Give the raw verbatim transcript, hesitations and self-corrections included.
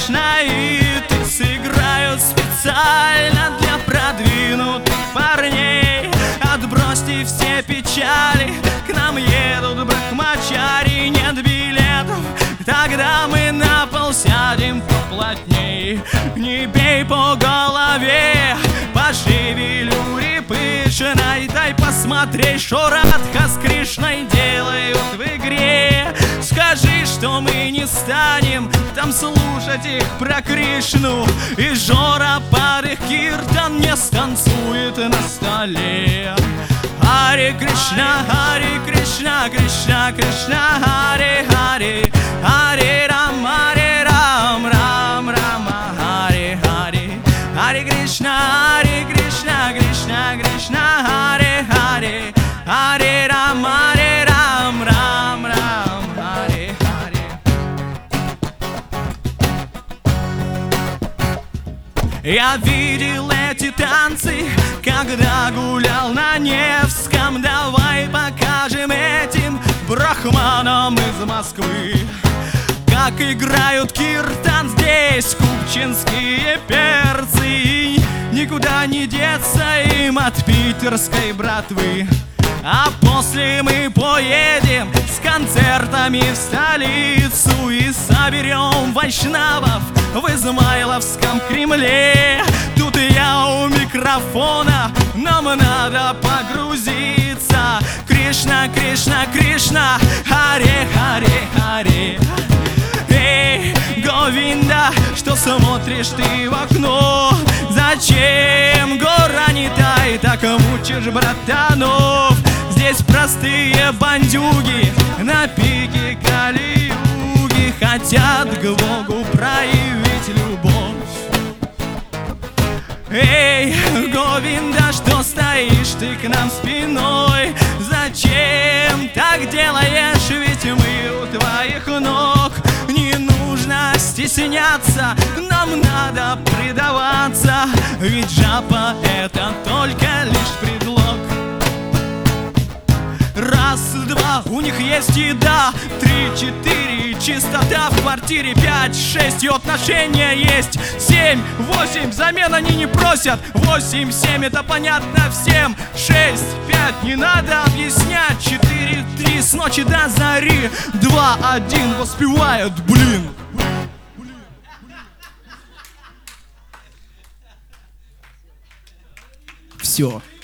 Кришна, и ты сыграют специально для продвинутых парней. Отбросьте все печали, к нам едут брахмачари. Нет билетов, тогда мы на пол сядем поплотней. Не бей по голове, по шевелюре пышной. Дай посмотреть, что Радха с Кришной делают в игре. Скажи, что мы не станем там слушать их про Кришну, и Жора под их киртан не станцует на столе. Харе Кришна, Харе Кришна, Кришна, Кришна, Харе Харе, Харе Рам, Харе Рам, Рам, Рама, Харе Харе, Харе Кришна, Харе Кришна, Кришна, Кришна, Харе Харе, Харе Рам, Харе Рам, Рам, Рам, Харе Харе. Я видел эти танцы, когда гулял на Невском. Давай покажем этим брахманам из Москвы, как играют киртан здесь купчинские перцы. И никуда не деться им от питерской братвы. А после мы поедем с концертами в столицу и соберем вайшнавов в Измайловском Кремле. Тут я у микрофона, нам надо погрузиться. Кришна, Кришна, Кришна, Харе, Харе, Харе. Эй, Говинда, что смотришь ты в окно? Зачем, гора не тай, так мучишь братанов? Здесь простые бандюги на пике Кали-юги хотят к Богу проявить любовь. Эй, Говинда, что стоишь ты к нам спиной? Зачем так делаешь, ведь мы у твоих ног. Не нужно стесняться, нам надо предаваться, ведь жапа это только лишь предлог. Раз, два, у них есть еда. Три, четыре, чистота в квартире. Пять, шесть, и отношения есть. Семь, восемь, взамен они не просят. Восемь, семь, это понятно всем. Шесть, пять, не надо объяснять. Четыре, три, с ночи до зари. Два, один, воспевают, блин. Все.